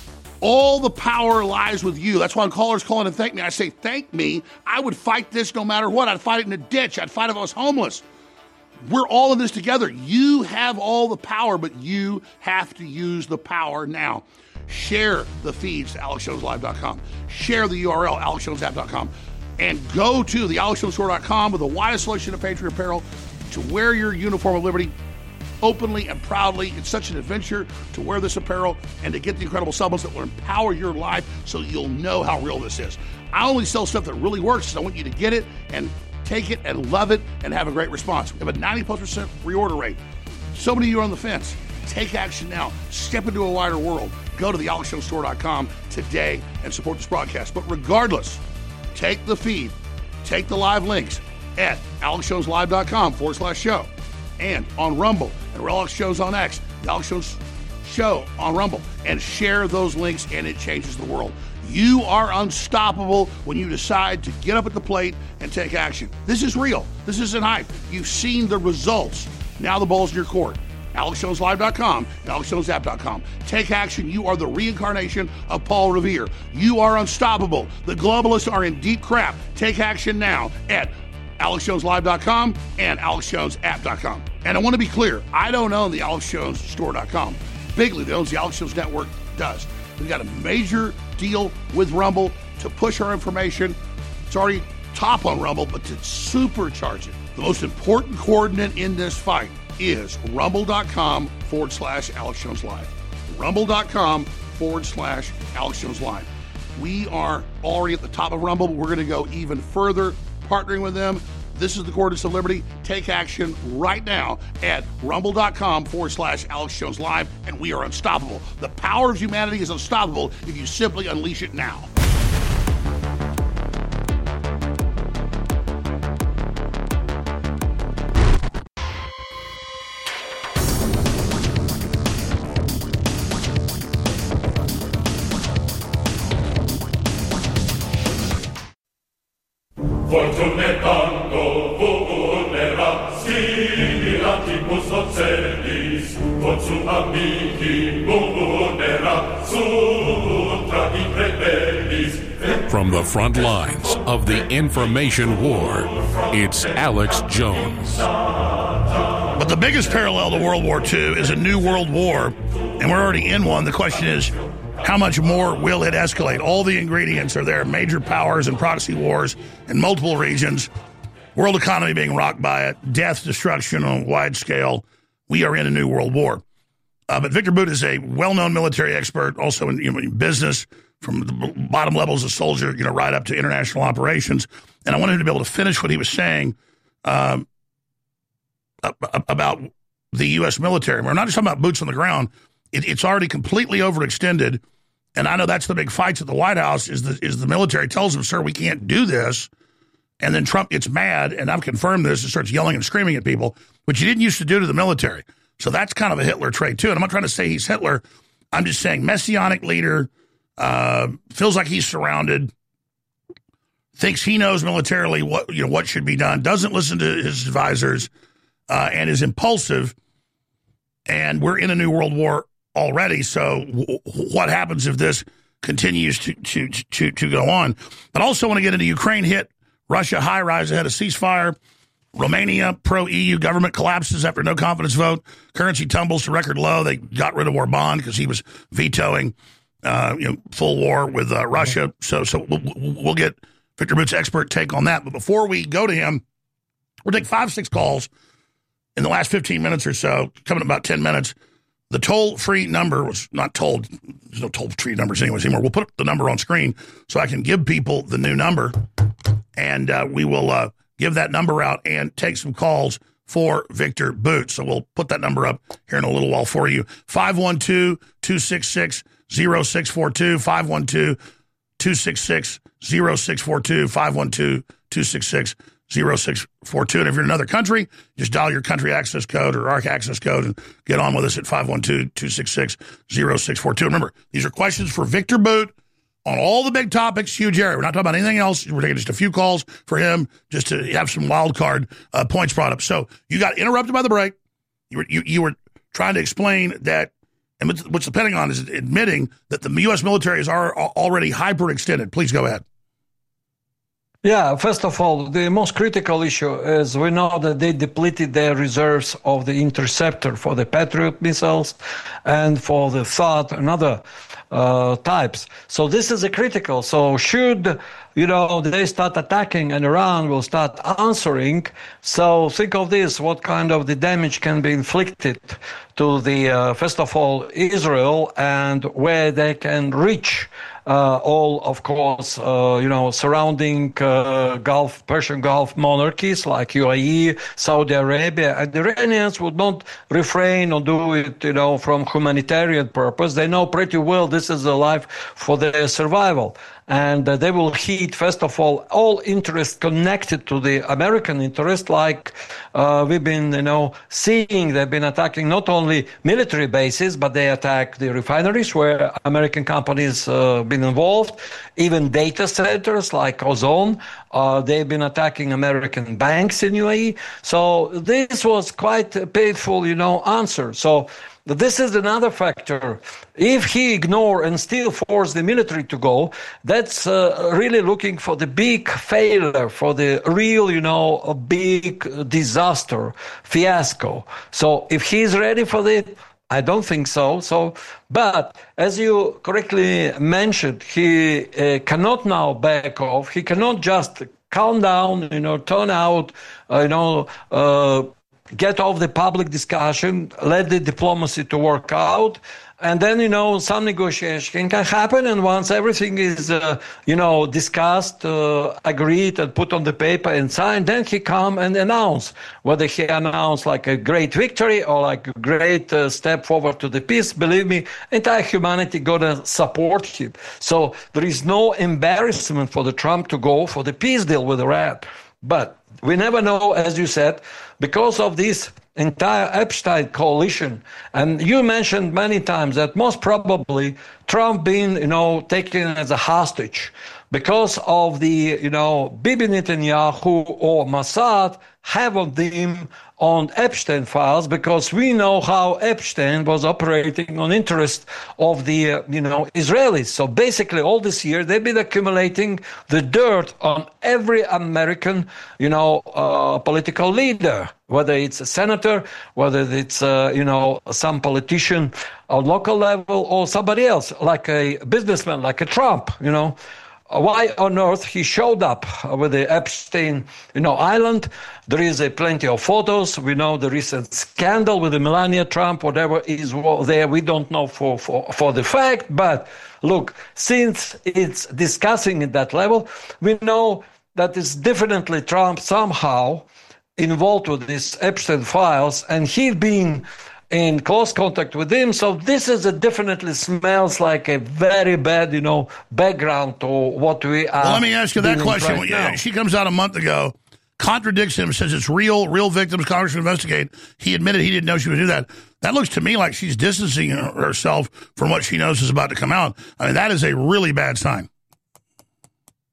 All the power lies with you. That's why when callers call in and thank me, I say, thank me. I would fight this no matter what. I'd fight it in a ditch. I'd fight if I was homeless. We're all in this together. You have all the power, but you have to use the power now. Share the feeds to alex jones live dot com. Share the U R L, alex jones app dot com. And go to the alex jones store dot com with the widest selection of Patriot apparel to wear your uniform of liberty openly and proudly. It's such an adventure to wear this apparel and to get the incredible supplements that will empower your life so you'll know how real this is. I only sell stuff that really works, so I want you to get it and take it and love it and have a great response. We have a ninety plus percent reorder rate. So many of you are on the fence. Take action now. Step into a wider world. Go to the alex jones store dot com today and support this broadcast. But regardless, take the feed, take the live links at alex jones live dot com forward slash show and on Rumble and Alex Jones on X, the Alex Jones Show on Rumble, and share those links, and it changes the world. You are unstoppable when you decide to get up at the plate and take action. This is real. This isn't hype. You've seen the results. Now the ball's in your court. alex jones live dot com and alex jones app dot com. Take action. You are the reincarnation of Paul Revere. You are unstoppable. The globalists are in deep crap. Take action now at alex jones live dot com and alex jones app dot com. And I want to be clear, I don't own the alex jones store dot com. Bigley, that owns the Alex Jones Network, does. We've got a major deal with Rumble to push our information. It's already top on Rumble, but to supercharge it. The most important coordinate in this fight is rumble.com forward slash Alex Jones Live. Rumble.com forward slash Alex Jones Live. We are already at the top of Rumble, but we're going to go even further, partnering with them. This is the Coordinates of Liberty. Take action right now at rumble.com forward slash Alex Jones Live, and we are unstoppable. The power of humanity is unstoppable if you simply unleash it now. Fortunetando vulnera similatimus ocelis, quod amici vulnera sutra imprebelis. From the front lines of the information war, it's Alex Jones. But the biggest parallel to World War Two is a new world war, and we're already in one. The question is, how much more will it escalate? All the ingredients are there. Major powers and proxy wars in multiple regions. World economy being rocked by it. Death, destruction on a wide scale. We are in a new world war. Uh, but Victor Boot is a well-known military expert, also in, you know, in business, from the bottom levels of soldier, you know, right up to international operations. And I wanted him to be able to finish what he was saying um, about the U S military. We're not just talking about boots on the ground. It, it's already completely overextended. And I know that's the big fights at the White House is the, is the military tells them, sir, we can't do this. And then Trump gets mad, and I've confirmed this, and starts yelling and screaming at people, which he didn't used to do to the military. So that's kind of a Hitler trait, too. And I'm not trying to say he's Hitler. I'm just saying messianic leader, uh, feels like he's surrounded, thinks he knows militarily what you know what should be done, doesn't listen to his advisors, uh, and is impulsive. And we're in a new world war already. So w- what happens if this continues to, to to to go on? But also want to get into Ukraine hit Russia high rise ahead of ceasefire. Romania pro-E U government collapses after no confidence vote. Currency tumbles to record low. They got rid of Orban because he was vetoing uh, you know full war with uh, Russia. So so we'll, we'll get Victor Boot's expert take on that. But before we go to him, we'll take five, six calls in the last fifteen minutes or so, coming in about ten minutes. The toll-free number was not told. There's no toll-free numbers anyways anymore. We'll put the number on screen so I can give people the new number, and uh, we will uh, give that number out and take some calls for Victor Boot. So we'll put that number up here in a little while for you. five one two, two six six, zero six four two, five one two, two six six, zero six four two, five one two, two six six, zero six four two. And if you're in another country, just dial your country access code or A R C access code and get on with us at five one two, two six six, zero six four two. Remember, these are questions for Victor Boot on all the big topics, huge area. We're not talking about anything else. We're taking just a few calls for him just to have some wild card uh, points brought up. So you got interrupted by the break. You were, you, you were trying to explain that, and what's the Pentagon is admitting that the U S military is already hyperextended. Please go ahead. Yeah, first of all, the most critical issue is we know that they depleted their reserves of the interceptor for the Patriot missiles and for the THAAD and other uh, types. So this is a critical. So should, you know, they start attacking and Iran will start answering. So think of this, what kind of the damage can be inflicted to the, uh, first of all, Israel, and where they can reach Uh, all, of course, uh, you know, surrounding uh, Gulf, Persian Gulf monarchies like U A E, Saudi Arabia, and the Iranians would not refrain or do it, you know, from humanitarian purpose. They know pretty well this is a life for their survival. And uh, they will heed, first of all, all interests connected to the American interest, like uh, we've been, you know, seeing. They've been attacking not only military bases, but they attack the refineries where American companies uh, been involved, even data centers like Ozone. Uh, they've been attacking American banks in U A E. So this was quite a painful, you know, answer. So this is another factor. If he ignore and still force the military to go, that's uh, really looking for the big failure, for the real, you know, a big disaster, fiasco. So if he's ready for it, I don't think so. So, but as you correctly mentioned, he uh, cannot now back off. He cannot just calm down, you know, turn out, uh, you know, uh, get off the public discussion, let the diplomacy to work out, and then, you know, some negotiation can happen, and once everything is, uh, you know, discussed, uh, agreed, and put on the paper and signed, then he come and announce. Whether he announce like a great victory or like a great uh, step forward to the peace, believe me, entire humanity gonna support him. So there is no embarrassment for the Trump to go for the peace deal with Iran. But we never know, as you said, because of this entire Epstein coalition. And you mentioned many times that most probably Trump being, you know, taken as a hostage because of the, you know, Bibi Netanyahu or Mossad have on them on Epstein files, because we know how Epstein was operating on interest of the, uh, you know, Israelis. So basically all this year, they've been accumulating the dirt on every American, you know, uh, political leader, whether it's a senator, whether it's, uh, you know, some politician on local level or somebody else, like a businessman, like a Trump, you know. Why on earth he showed up with the Epstein, you know, island? There is a plenty of photos. We know the recent scandal with the Melania Trump, whatever is there. We don't know for, for, for the fact. But look, since it's discussing at that level, we know that it's definitely Trump somehow involved with these Epstein files, and he's been in close contact with him. So this is a definitely smells like a very bad, you know, background to what we are. Well, let me ask you that question. Right yeah, she comes out a month ago, contradicts him, says it's real, real victims, Congress should investigate. He admitted he didn't know she would do that. That looks to me like she's distancing herself from what she knows is about to come out. I mean, that is a really bad sign.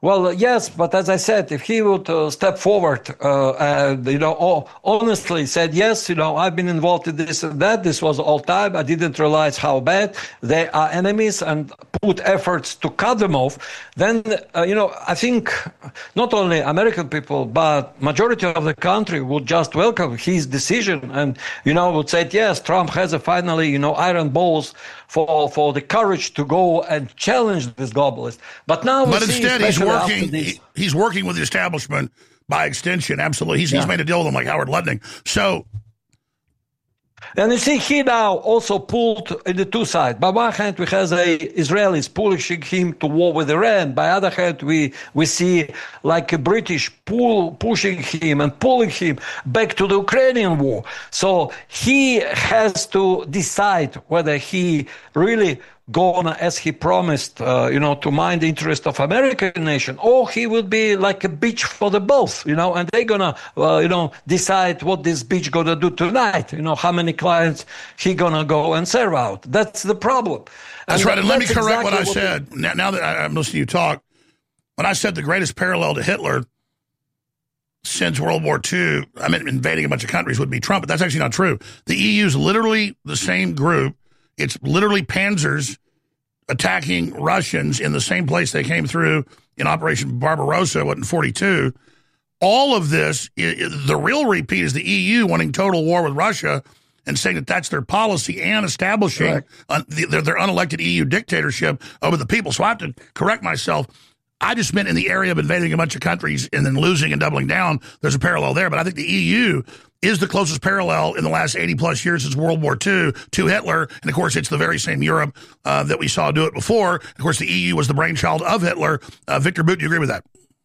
Well, yes, but as I said, if he would uh, step forward uh, and, you know, oh, honestly said, yes, you know, I've been involved in this and that, this was all time, I didn't realize how bad they are enemies, and put efforts to cut them off, then, uh, you know, I think not only American people, but majority of the country would just welcome his decision and, you know, would say, yes, Trump has a finally, you know, iron balls for for the courage to go and challenge this globalist. But now we But see, instead, he's especially working. He, he's working with the establishment by extension. Absolutely, he's, Yeah. he's made a deal with them like Howard Lutnick. So, And you see, he now also pulled in the two sides. By one hand, we have the Israelis pushing him to war with Iran. By other hand, we we see like a British pull, pushing him and pulling him back to the Ukrainian war. So he has to decide whether he really gonna, as he promised, uh, you know, to mind the interest of American nation, or he will be like a bitch for the both, you know, and they're gonna, uh, you know, decide what this bitch gonna do tonight, you know, how many clients he gonna go and serve out. That's the problem. that's And right. And let me that's correct what I exactly said. Now, now that I, I'm listening to you talk, when I said the greatest parallel to Hitler since World War Two, I mean, invading a bunch of countries would be Trump, but that's actually not true. The E U is literally the same group. It's literally panzers attacking Russians in the same place they came through in Operation Barbarossa, what, in forty-two. All of this, is, the real repeat is the E U wanting total war with Russia and saying that that's their policy and establishing un, the, their, their unelected E U dictatorship over the people. So I have to correct myself. I just meant in the area of invading a bunch of countries and then losing and doubling down. There's a parallel there. But I think the E U is the closest parallel in the last eighty plus years since World War Two to Hitler. And of course, it's the very same Europe uh, that we saw do it before. Of course, the E U was the brainchild of Hitler. Uh, Victor Boot, do you agree with that?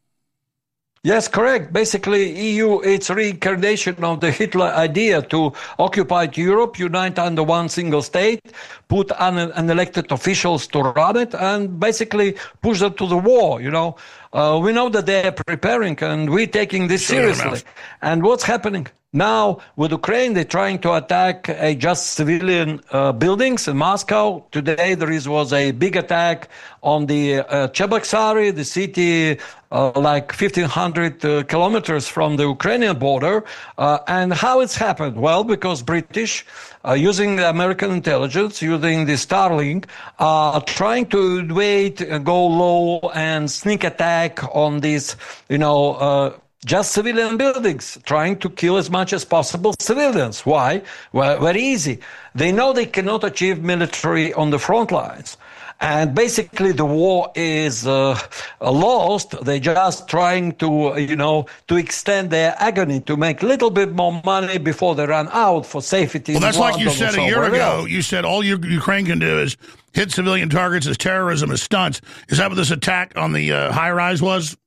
Yes, correct. Basically, E U, it's reincarnation of the Hitler idea to occupy Europe, unite under one single state, put un- unelected officials to run it, and basically push them to the war, you know. Uh, we know that they are preparing, and we're taking this seriously. And what's happening? Now, with Ukraine, they're trying to attack uh, just civilian uh, buildings in Moscow. Today, there is, was a big attack on the uh, Cheboksary, the city uh, like fifteen hundred uh, kilometers from the Ukrainian border. Uh, and how it's happened? Well, because British, uh, using the American intelligence, using the Starlink, are trying to invade, uh, go low and sneak attack on these, you know, uh, just civilian buildings, trying to kill as much as possible civilians. Why? Well, very easy. They know they cannot achieve military on the front lines. And basically the war is uh, lost. They're just trying to, you know, to extend their agony, to make a little bit more money before they run out for safety. Well, that's like you London said or a year somewhere ago. else. You said all you, Ukraine can do is hit civilian targets as terrorism, as stunts. Is that what this attack on the uh, high-rise was?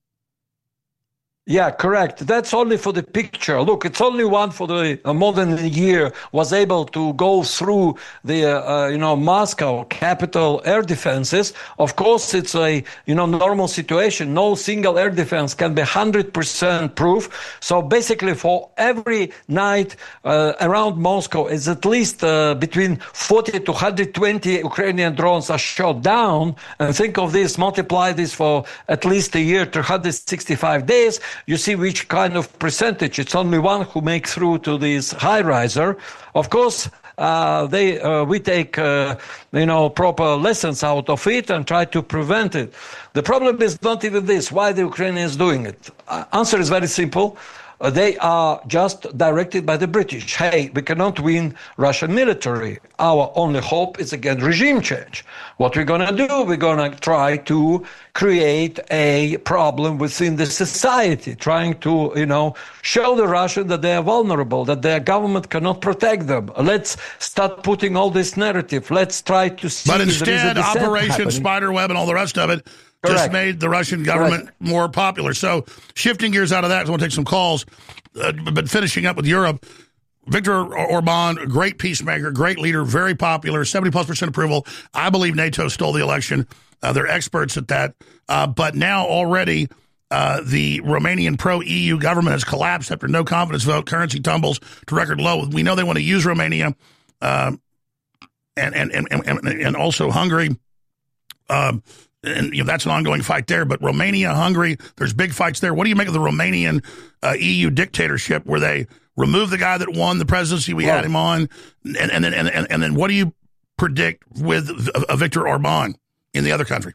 Yeah, correct. That's only for the picture. Look, it's only one for the uh, more than a year was able to go through the, uh, uh, you know, Moscow capital air defenses. Of course, it's a, you know, normal situation. No single air defense can be one hundred percent proof. So basically for every night uh, around Moscow is at least uh, between forty to one hundred twenty Ukrainian drones are shot down. And think of this, multiply this for at least a year, three hundred sixty-five days. You see which kind of percentage. It's only one who makes through to this high riser. Of course, uh, they uh, we take uh, you know proper lessons out of it and try to prevent it. The problem is not even this. Why the Ukrainians doing it? Uh, answer is very simple. Uh, they are just directed by the British. Hey, we cannot win Russian military. Our only hope is again regime change. What we're going to do, we're going to try to create a problem within the society, trying to, you know, show the Russians that they are vulnerable, that their government cannot protect them. Let's start putting all this narrative. Let's try to see. But instead, Operation happening. Spiderweb and all the rest of it Correct. just made the Russian government Correct. more popular. So shifting gears out of that, I want to take some calls, uh, but finishing up with Europe. Viktor Orban, great peacemaker, great leader, very popular, seventy plus percent approval. I believe NATO stole the election. Uh, they're experts at that. Uh, but now already uh, the Romanian pro-E U government has collapsed after no confidence vote. Currency tumbles to record low. We know they want to use Romania uh, and, and, and, and, and also Hungary. Um, And you know, that's an ongoing fight there. But Romania, Hungary, there's big fights there. What do you make of the Romanian uh, E U dictatorship where they remove the guy that won the presidency? We well, had him on. And, and, then, and, and then what do you predict with uh, Viktor Orban in the other country?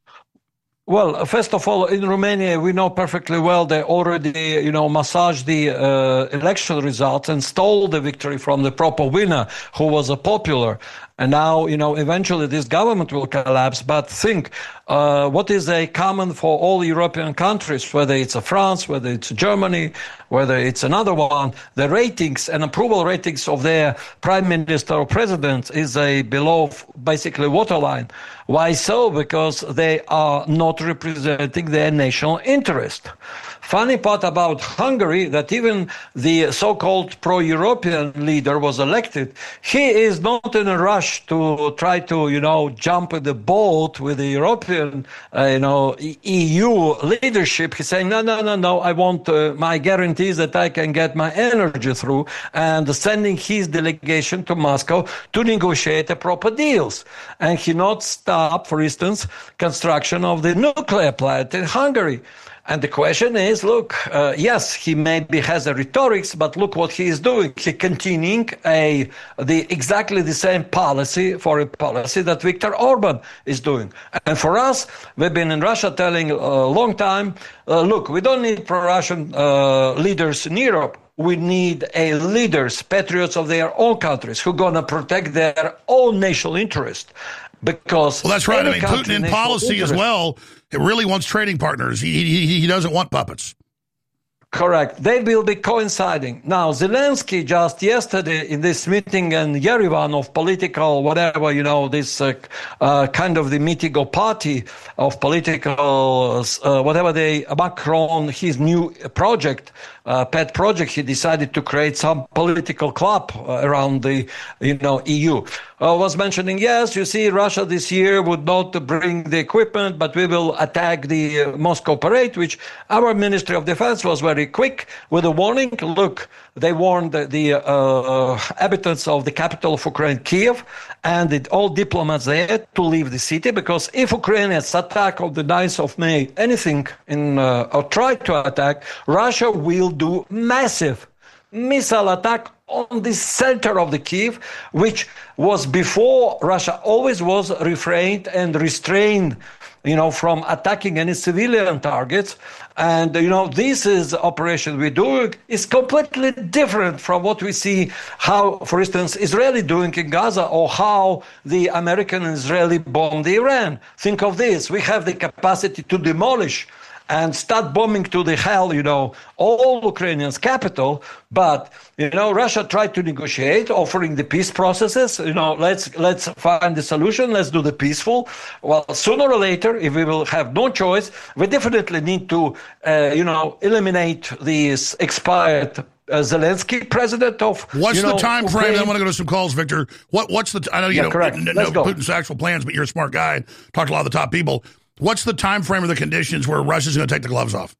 Well, first of all, in Romania, we know perfectly well they already, you know, massaged the uh, election results and stole the victory from the proper winner, who was a popular. And now, you know, eventually this government will collapse. But think, uh, what is a common for all European countries, whether it's a France, whether it's Germany, whether it's another one, the ratings and approval ratings of their prime minister or president is a below basically waterline. Why so? Because they are not representing their national interest. Funny part about Hungary, that even the so-called pro-European leader was elected, he is not in a rush to try to, you know, jump in the boat with the European, uh, you know, E U leadership. He's saying, no, no, no, no, I want uh, my guarantees that I can get my energy through, and sending his delegation to Moscow to negotiate a proper deals. And he not stop, for instance, construction of the nuclear plant in Hungary. And the question is, look, uh, yes, he maybe has a rhetorics, but look what he is doing. He continuing a the exactly the same policy, foreign policy that Viktor Orban is doing. And for us, we've been in Russia telling a long time, uh, look, we don't need pro-Russian uh, leaders in Europe. We need a leaders, patriots of their own countries, who are going to protect their own national interest. Because well, that's right. I mean, Putin in policy interest, as well, it really wants trading partners. He, he, he doesn't want puppets. Correct. They will be coinciding. Now, Zelensky just yesterday in this meeting in Yerevan of political, whatever, you know, this uh, uh, kind of the meeting or party of political, uh, whatever they, Macron, his new project, uh, pet project, he decided to create some political club around the, you know, E U. I was mentioning, yes, you see, Russia this year would not bring the equipment, but we will attack the uh, Moscow parade, which our Ministry of Defense was very quick with a warning. Look, they warned the, the uh, inhabitants of the capital of Ukraine, Kiev, and it, all diplomats there to leave the city, because if Ukrainians attack on the ninth of May anything in uh, or try to attack, Russia will do massive missile attack on the center of the Kiev, which was before Russia always was refrained and restrained, you know, from attacking any civilian targets. And, you know, this is operation we're doing is completely different from what we see how, for instance, Israeli doing in Gaza, or how the American and Israeli bombed Iran. Think of this. We have the capacity to demolish and start bombing to the hell, you know, all Ukrainians' capital. But, you know, Russia tried to negotiate, offering the peace processes. You know, let's let's find the solution. Let's do the peaceful. Well, sooner or later, if we will have no choice, we definitely need to, uh, you know, eliminate this expired Uh, Zelensky, president of. What's you know, the time Ukraine. frame? I want to go to some calls, Victor. What What's the? I know you yeah, know, know Putin's actual plans, but you're a smart guy. Talked to a lot of the top people. What's the time frame or the conditions where Russia's going to take the gloves off?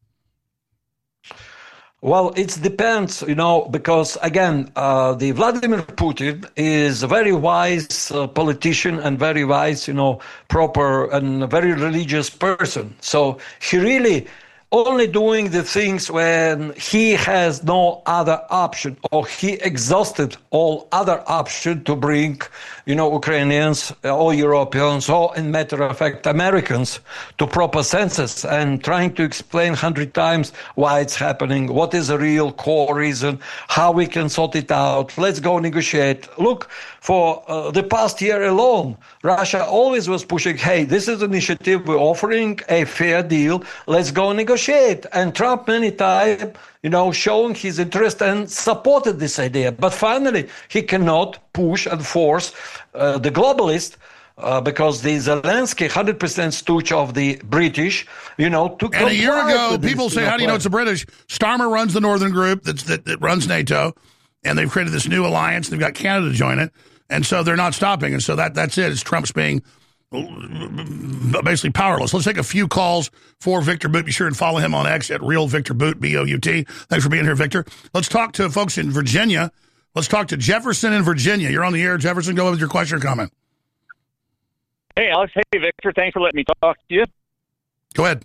Well, it depends, you know, because, again, uh, the Vladimir Putin is a very wise uh, politician and very wise, you know, proper and very religious person. So he really only doing the things when he has no other option, or he exhausted all other option to bring, you know, Ukrainians or Europeans or, in matter of fact, Americans to proper senses, and trying to explain hundred times why it's happening, what is the real core reason, how we can sort it out, let's go negotiate. Look, for uh, the past year alone, Russia always was pushing, hey, this is an initiative, we're offering a fair deal, let's go negotiate. And Trump many times, you know, showing his interest and supported this idea. But finally, he cannot push and force uh, the globalists, uh, because the Zelensky, one hundred percent stooge of the British, you know, to And a year ago, people this, say, how do you know it's the British? Starmer runs the Northern Group that's, that, that runs NATO, and they've created this new alliance. They've got Canada to join it. And so they're not stopping. And so that that's it. It's Trump's being basically powerless. Let's take a few calls for Victor Bout. Be sure and follow him on X at Real Victor Bout, B O U T. Thanks for being here, Victor. Let's talk to folks in Virginia. Let's talk to Jefferson in Virginia. You're on the air, Jefferson. Go with your question or comment. Hey, Alex. Hey, Victor. Thanks for letting me talk to you. Go ahead.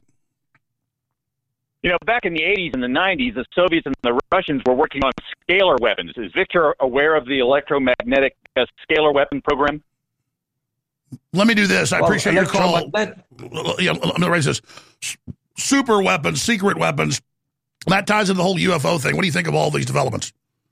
You know, back in the eighties and the nineties, the Soviets and the Russians were working on scalar weapons. Is Victor aware of the electromagnetic uh, scalar weapon program? Let me do this. I Well, appreciate your call. electromagnet- Yeah, let me raise this. S- Super weapons, secret weapons. That ties into the whole U F O thing. What do you think of all these developments?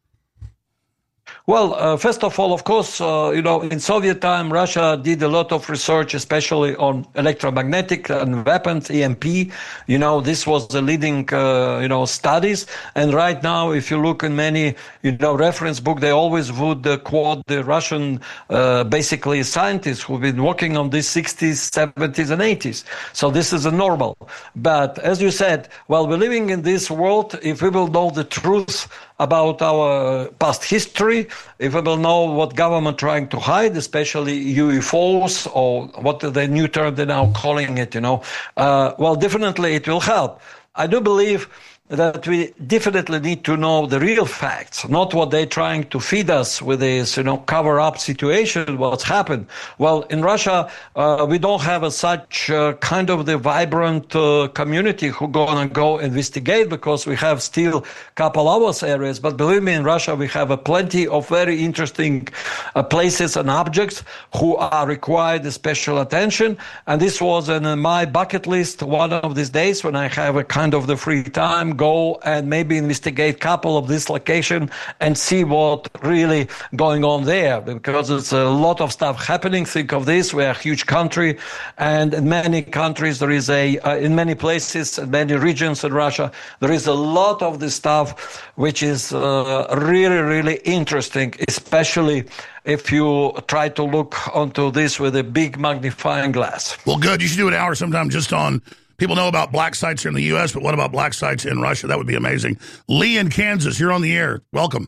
Well, uh, first of all, of course, uh, you know, in Soviet time, Russia did a lot of research, especially on electromagnetic and weapons, E M P. You know, this was the leading, uh, you know, studies. And right now, if you look in many, you know, reference book, they always would uh, quote the Russian, uh, basically scientists who've been working on this sixties, seventies, and eighties. So this is a normal. But as you said, while we're living in this world, if we will know the truth about our past history, if we will know what government trying to hide, especially U F Os or what the new term they're now calling it, you know, uh, well, definitely it will help. I do believe that we definitely need to know the real facts, not what they're trying to feed us with this, you know, cover-up situation, what's happened. Well, in Russia, uh, we don't have a such uh, kind of the vibrant uh, community who gonna go investigate because we have still a couple hours areas. But believe me, in Russia, we have a plenty of very interesting uh, places and objects who are required special attention. And this was in uh, my bucket list one of these days when I have a kind of the free time, go and maybe investigate a couple of this location and see what really going on there, because it's a lot of stuff happening. Think of this, we're a huge country, and in many countries there is a, uh, in many places, in many regions in Russia, there is a lot of this stuff which is uh, really, really interesting, especially if you try to look onto this with a big magnifying glass. Well, good. You should do an hour sometime just on, people know about black sites here in the U S, but what about black sites in Russia? That would be amazing. Lee in Kansas, you're on the air. Welcome.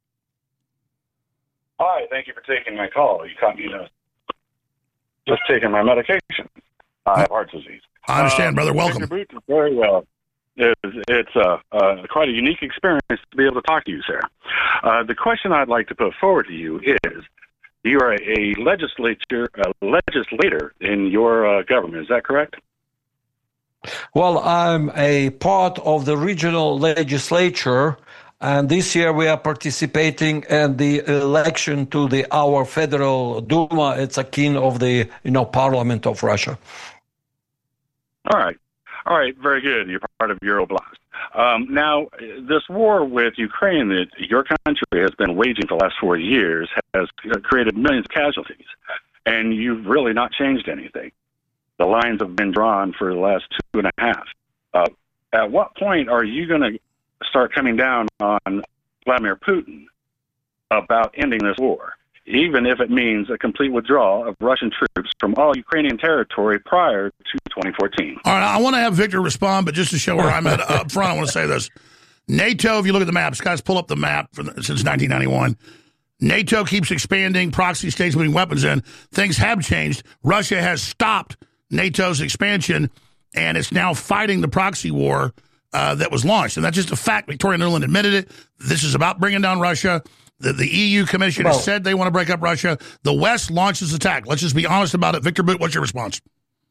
Hi, thank you for taking my call. You caught me uh, just taking my medication. I have heart disease. I understand, uh, brother. Welcome. Victor Boot, very well. It's, it's uh, uh, quite a unique experience to be able to talk to you, sir. Uh, the question I'd like to put forward to you is, you are a legislature, a legislator in your uh, government. Is that correct? Well, I'm a part of the regional legislature, and this year we are participating in the election to the our federal Duma. It's akin of the you know Parliament of Russia. All right, all right, very good. You're part of Euroblast. Um, now, this war with Ukraine that your country has been waging for the last four years has created millions of casualties, and you've really not changed anything. The lines have been drawn for the last two and a half. Uh, at what point are you going to start coming down on Vladimir Putin about ending this war, even if it means a complete withdrawal of Russian troops from all Ukrainian territory prior to twenty fourteen? All right, I want to have Victor respond, but just to show where I'm at up front, I want to say this. NATO, if you look at the maps, guys, pull up the map for the, since nineteen ninety-one. NATO keeps expanding, proxy states putting weapons in. Things have changed. Russia has stopped NATO's expansion, and it's now fighting the proxy war uh, that was launched. And that's just a fact. Victoria Nuland admitted it. This is about bringing down Russia. The, the E U Commission well, has said they want to break up Russia. The West launches attack. Let's just be honest about it. Victor Boot, what's your response?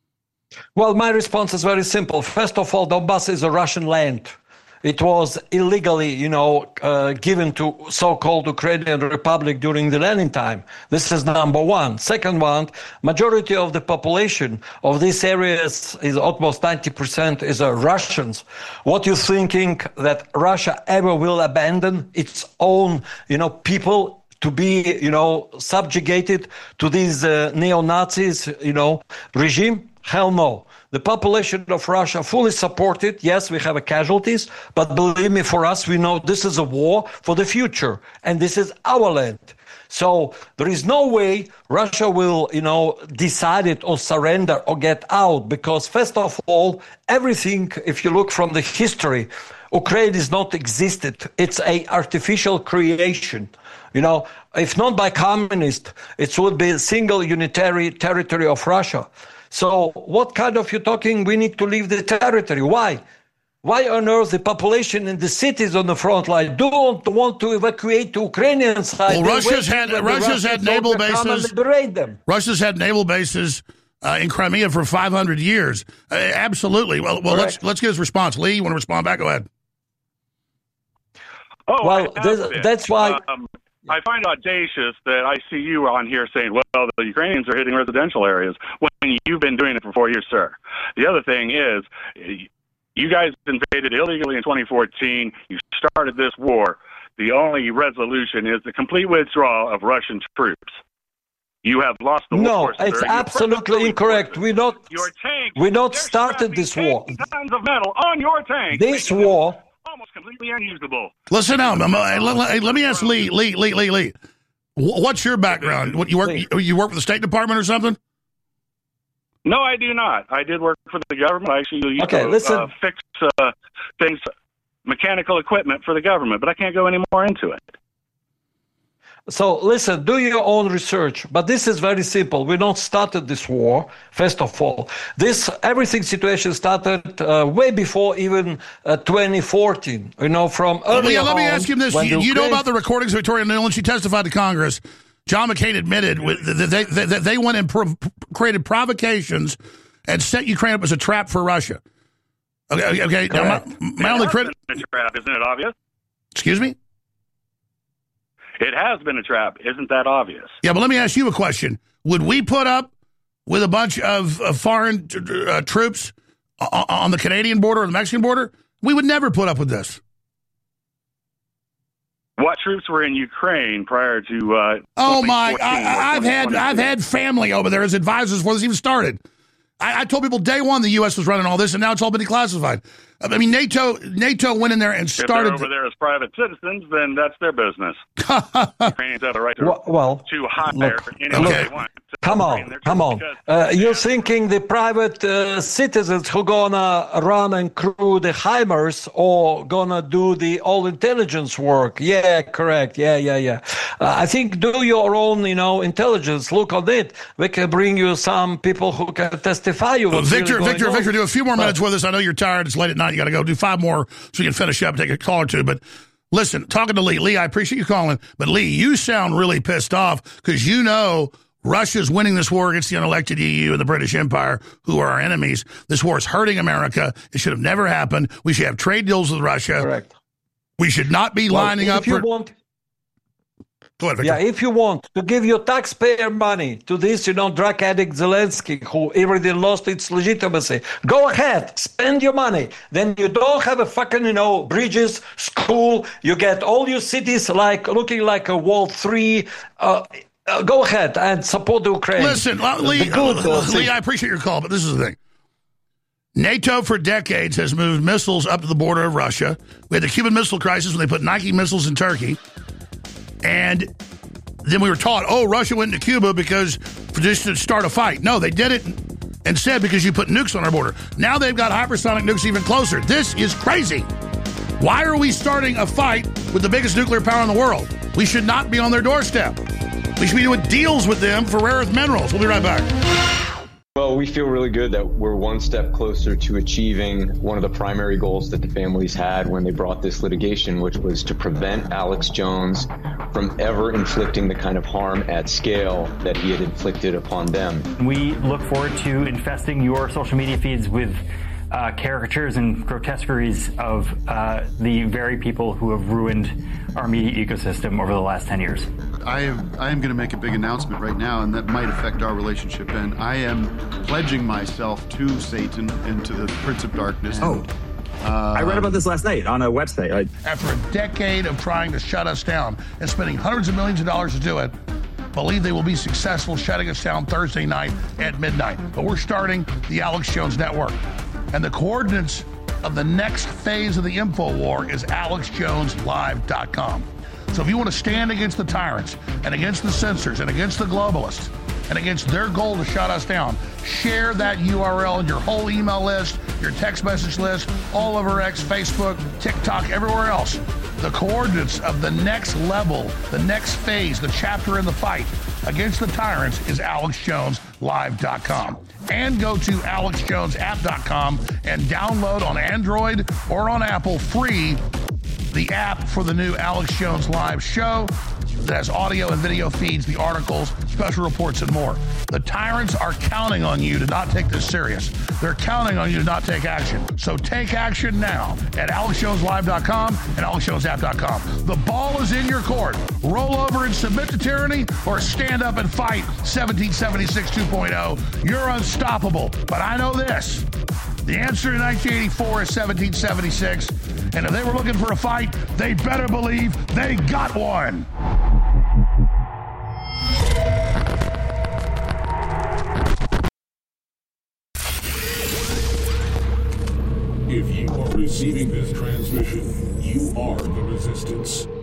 Well, my response is very simple. First of all, Donbass is a Russian land. It was illegally, you know, uh, given to so-called Ukrainian Republic during the Lenin time. This is number one. Second one, majority of the population of these areas is almost ninety percent is uh, Russians. What you thinking that Russia ever will abandon its own, you know, people to be, you know, subjugated to these uh, neo-Nazis, you know, regime? Hell no. The population of Russia fully supported. Yes, we have a casualties, but believe me, for us, we know this is a war for the future, and this is our land. So there is no way Russia will, you know, decide it or surrender or get out, because first of all, everything, if you look from the history, Ukraine is not existed. It's a artificial creation. You know, if not by communists, it would be a single unitary territory of Russia. So what kind of you're talking, we need to leave the territory? Why? Why on earth the population in the cities on the front line don't want to evacuate the Ukrainian side? Well, Russia's had, Russia's had naval bases. Liberate them. Russia's had naval bases uh, in Crimea for five hundred years. Uh, absolutely. Well, well, let's let's get his response. Lee, you want to respond back? Go ahead. Oh, well, this, that's why. Um, I find audacious that I see you on here saying, well, the Ukrainians are hitting residential areas when you've been doing it for four years, sir. The other thing is, you guys invaded illegally in twenty fourteen. You started this war. The only resolution is the complete withdrawal of Russian troops. You have lost the no, war. No, it's absolutely incorrect. We not, your tanks, we not started this war. Tons of metal on your tank. This war... almost completely unusable. Listen now. Let, let, let me ask Lee, Lee, Lee, Lee, Lee. What's your background? What, you work Lee. You work for the State Department or something? No, I do not. I did work for the government. I actually used okay, to listen. Uh, fix uh, things, mechanical equipment for the government, but I can't go any more into it. So listen, do your own research. But this is very simple. We not started this war, first of all. This everything situation started uh, way before even uh, twenty fourteen. You know, from early yeah, on. Let me ask you this. You, Ukraine... you know about the recordings of Victoria Nuland? She testified to Congress. John McCain admitted that they, they, they, they went and prov- created provocations and set Ukraine up as a trap for Russia. Okay, okay. Now, my, my only credit. It's a trap, isn't it obvious? Excuse me? It has been a trap. Isn't that obvious? Yeah, but let me ask you a question. Would we put up with a bunch of, of foreign uh, troops on the Canadian border or the Mexican border? We would never put up with this. What troops were in Ukraine prior to? Uh, oh my! I, I've had I've had family over there as advisors before this even started. I, I told people day one the U S was running all this, and now it's all been declassified. I mean, NATO NATO went in there and started. If they're over there as private citizens, then that's their business. Ukrainians have a right to, well, well, to hire look, anyone look, they want. Come on, come on. Uh, you're thinking the private uh, citizens who gonna run and crew the HIMARS or gonna do the all intelligence work? Yeah, correct. Yeah, yeah, yeah. Uh, I think do your own, you know, intelligence. Look at it. We can bring you some people who can testify you. Well, Victor, really Victor, on. Victor, do a few more but, minutes with us. I know you're tired. It's late at night. You got to go. Do five more so you can finish up and take a call or two. But listen, talking to Lee. Lee, I appreciate you calling. But Lee, you sound really pissed off because you know Russia's winning this war against the unelected E U and the British Empire, who are our enemies. This war is hurting America. It should have never happened. We should have trade deals with Russia. Correct. We should not be well, lining up you for... Want- Go ahead, Victor. Yeah, if you want to give your taxpayer money to this, you know, drug addict Zelensky, who already lost its legitimacy, go ahead, spend your money. Then you don't have a fucking, you know, bridges, school. You get all your cities like looking like a World Three. Uh, uh, go ahead and support the Ukraine. Listen, uh, Lee, good, uh, Lee, I appreciate your call, but this is the thing. NATO for decades has moved missiles up to the border of Russia. We had the Cuban Missile Crisis when they put Nike missiles in Turkey. And then we were taught, oh, Russia went into Cuba because for just to start a fight. No, they did it instead because you put nukes on our border. Now they've got hypersonic nukes even closer. This is crazy. Why are we starting a fight with the biggest nuclear power in the world? We should not be on their doorstep. We should be doing deals with them for rare earth minerals. We'll be right back. Well, we feel really good that we're one step closer to achieving one of the primary goals that the families had when they brought this litigation, which was to prevent Alex Jones from ever inflicting the kind of harm at scale that he had inflicted upon them. We look forward to infesting your social media feeds with uh, caricatures and grotesqueries of uh, the very people who have ruined our media ecosystem over the last ten years. I am, I am going to make a big announcement right now, and that might affect our relationship. And I am pledging myself to Satan and to the Prince of Darkness. Oh, uh, I read about this last night on a website. I... After a decade of trying to shut us down and spending hundreds of millions of dollars to do it, believe they will be successful shutting us down Thursday night at midnight. But we're starting the Alex Jones Network. And the coordinates of the next phase of the info war is alex jones live dot com. So if you want to stand against the tyrants and against the censors and against the globalists and against their goal to shut us down, share that U R L in your whole email list, your text message list, all over X, Facebook, TikTok, everywhere else. The coordinates of the next level, the next phase, the chapter in the fight against the tyrants is alex jones live dot com. And go to alex jones app dot com and download on Android or on Apple free the app for the new Alex Jones Live show. that has audio and video feeds, the articles, special reports, and more. The tyrants are counting on you to not take this serious. They're counting on you to not take action. So take action now at alex jones live dot com and alex jones app dot com. The ball is in your court. Roll over and submit to tyranny, or stand up and fight seventeen seventy-six two point oh. You're unstoppable. But I know this. The answer in nineteen eighty-four is seventeen seventy-six. And if they were looking for a fight, they better believe they got one. If you are receiving this transmission, you are the resistance.